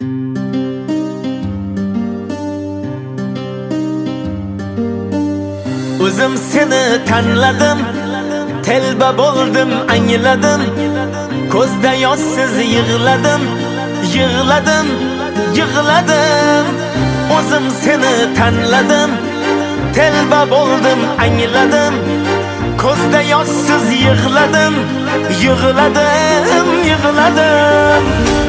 O'zim seni tanladim, telba bo'ldim, angladim. Ko'zda yoshsiz yig'ladim, yig'ladim, yig'ladim. O'zim seni tanladim, telba bo'ldim, angladim. Ko'zda yoshsiz yig'ladim, yig'ladim, yig'ladim.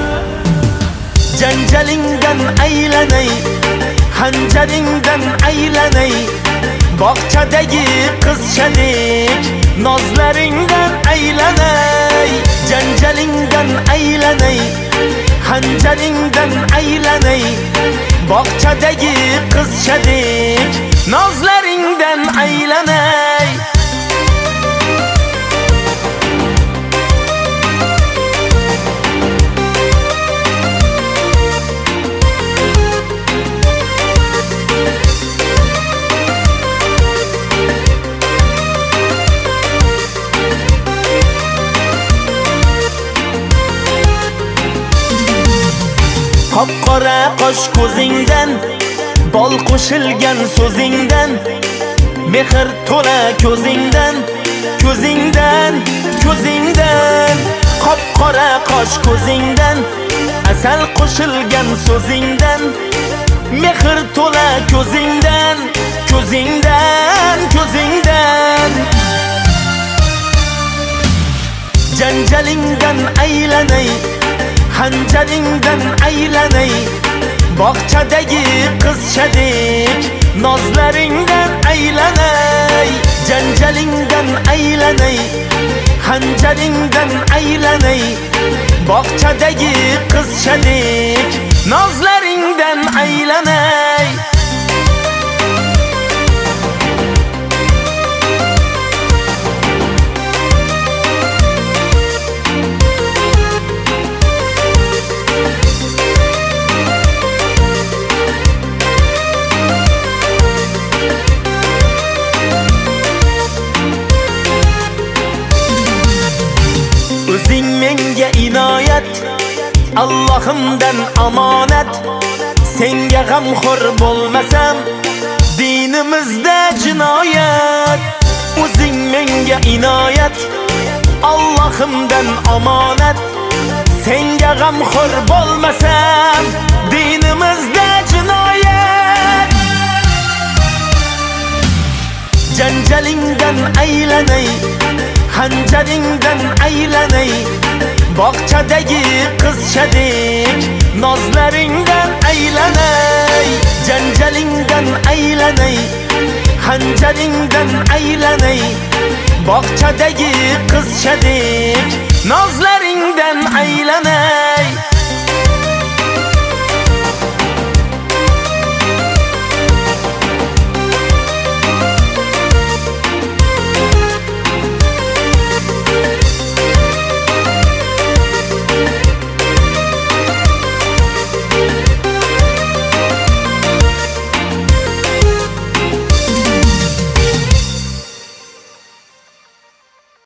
Janjalingdan aylanay, hanjaringdan aylanay. Bog'chadagi qizchalik nozlaringdan aylanay. Janjalingdan aylanay, hanjaringdan aylanay. Bog'chadagi qizchalik nozlaringdan aylanay. Qop-qora qosh ko'zingdan, bol qo'shilgan so'zingdan, mehr to'la ko'zingdan, ko'zingdan, ko'zingdan. Qop-qora qosh ko'zingdan, asal qo'shilgan so'zingdan, mehr to'la ko'zingdan, ko'zingdan, ko'zingdan. Janjalingdan aylanay, hanjaringdan aylanay. Bog'chadagi qizchalik nozlaringdan aylanay. Janjalingdan aylanay, hanjaringdan aylanay. Bog'chadagi qizchalik nozlaringdan aylanay. O'zing menga inoyat, Allohimdan omonat. Senga g'amxo'r bo'lmasam, dinimizda jinoyat. O'zing menga inoyat, Allohimdan omonat. Senga g'amxo'r bo'lmasam, dinimizda jinoyat. Janjalingdan aylanay, hanjaringdan aylanay. Bog'chadagi qizchalik nozlaringdan aylanay. Janjalingdan aylanay, hanjaringdan aylanay. Bog'chadagi qizchalik nozlaringdan aylanay.